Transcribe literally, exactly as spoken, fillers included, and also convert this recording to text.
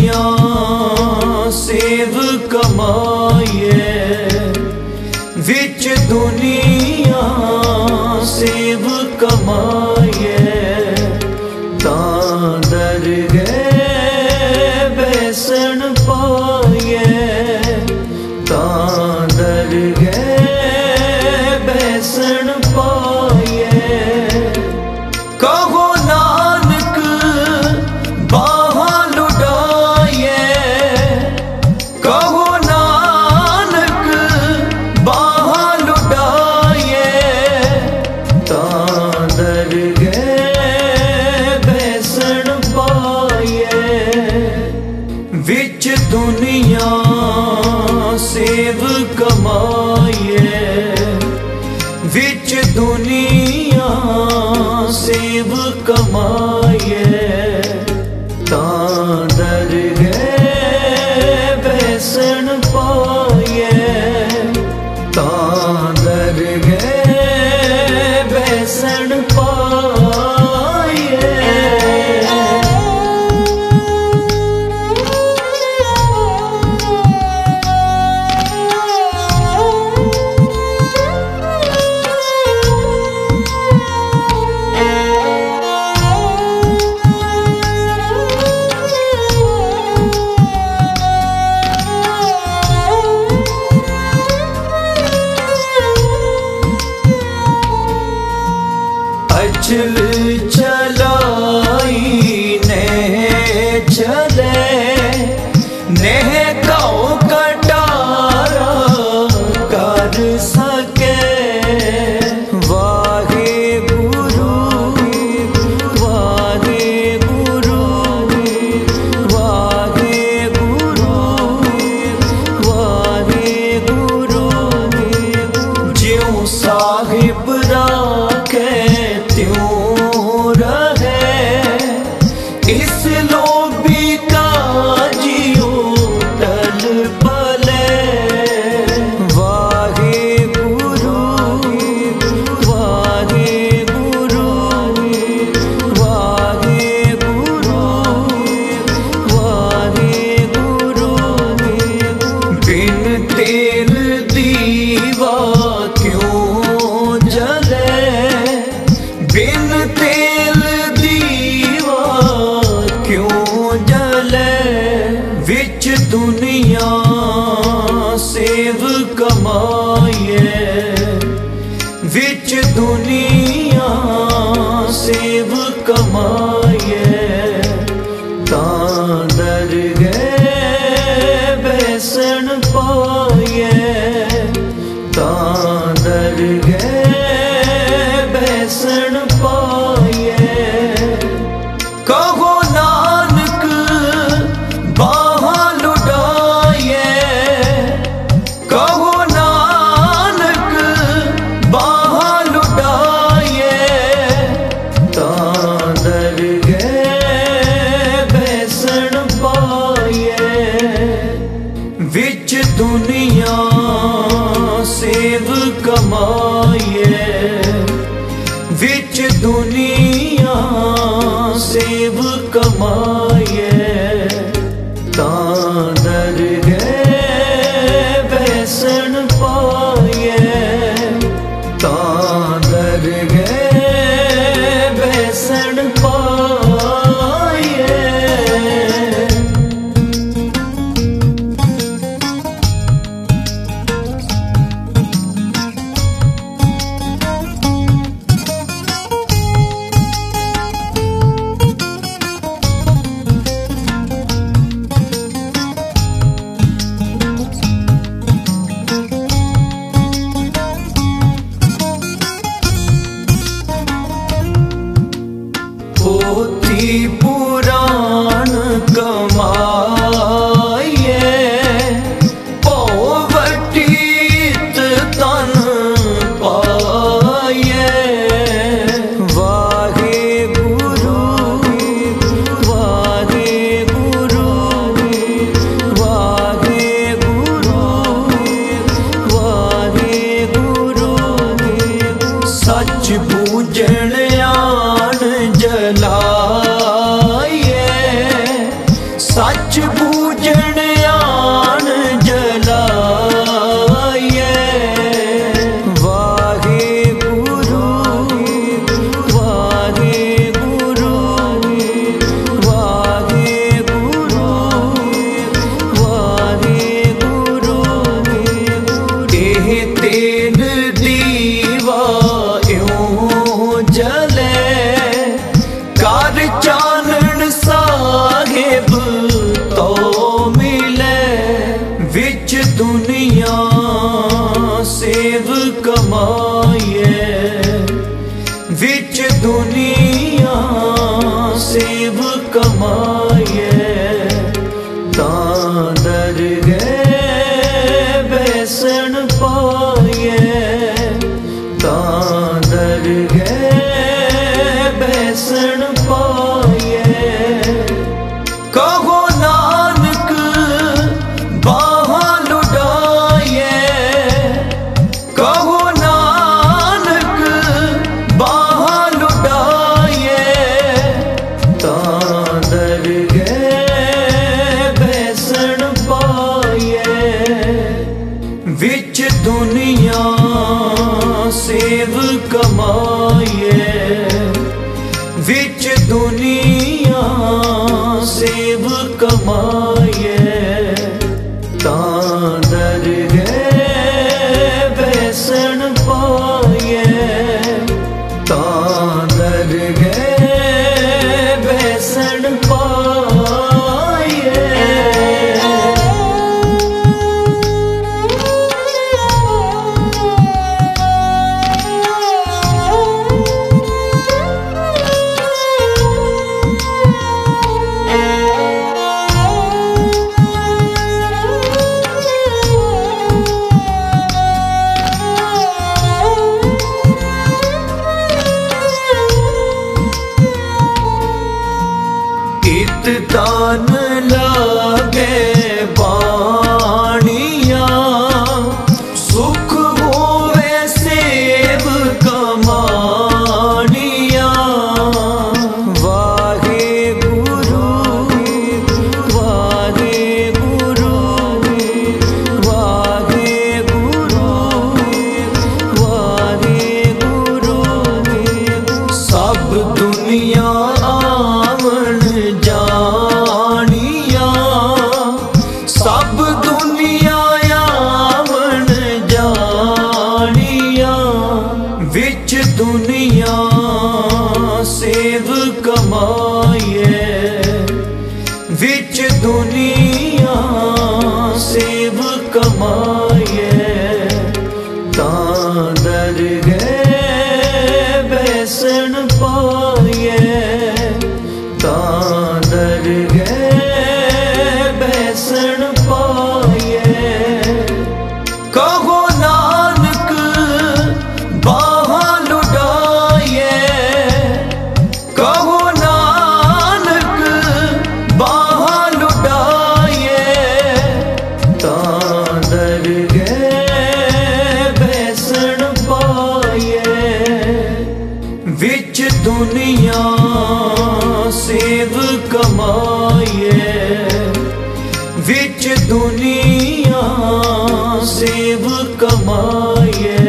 दुनिया सेव कमाए, विच दुनिया सेव कमाए, तां दरगह बैसन पाए, तां दरगह बैसन पाए। कहो नानक बाहां लुटाए, कहो नानक बाहां लुटाए, तां दरगह बैसन पाए। विच दुनिया सेव कमाए, विच दुनिया सेव कमाए, तां दरगह बैसन पाए, तां दरगह बैसन पाए। अचल चलाई ने चले, नेह काओ कटारा कर सके। वाहे गुरु वाहे गुरु वाहे गुरु वाहे गुरु, ज्यों साहिब राखे त्यों रहे, इस लोभी का जियो टल पले। वाहे गुरु वाहे गुरु वाहे गुरु वाहे गुरु, बिन तेल दीवा क्यों जले, बिन तेल दीवा क्यों जले। विच दुनिया सेव कमाए, विच दुनिया सेव कमाए, तां दरगह बैसन पाए, तां दरगह बैसन पाए। कहो नानक बाहां लुटाए, कहो नानक बाहां लुटाए, तां दरगह बैसन पाए। विच दुनिया सेव कमाए, विच दुनिया सेव कमाए, तां दरगह बैसन पाए, तां दरगह बैसन पाए। तो मिले विच दुनिया सेव कमाए विच दुनिया सेव कमाए तां दरगह बैसन पाए तां दरगह बैसन पाए कहो नानक बाहा लुटाए कहो नानक बाहा लुटाए तां दरगह बैसन पाए विच दुनिया सेव कमाए विच दुनिया सेव कमाए तां दरगह बैसन पाए तां दरगह बैसन तान लागे बाणिया सुख होवे सेव कमानिया वाहे गुरु वाहे गुरु वाहे गुरु वाहे गुरु सब दुनिया आवन जानिया सब दुनिया आवन जानिया विच दुनिया सेव कमाए विच दुनिया सेव कमाए तां दरगह बैसन पाए तां दरगह बैसन पाए कहो नानक बाहा लुटाए कहो नानक बाहा लुटाए तां दरगह बैसन पाए विच दुनिया सेव कमाए विच दुनिया सेव कमाए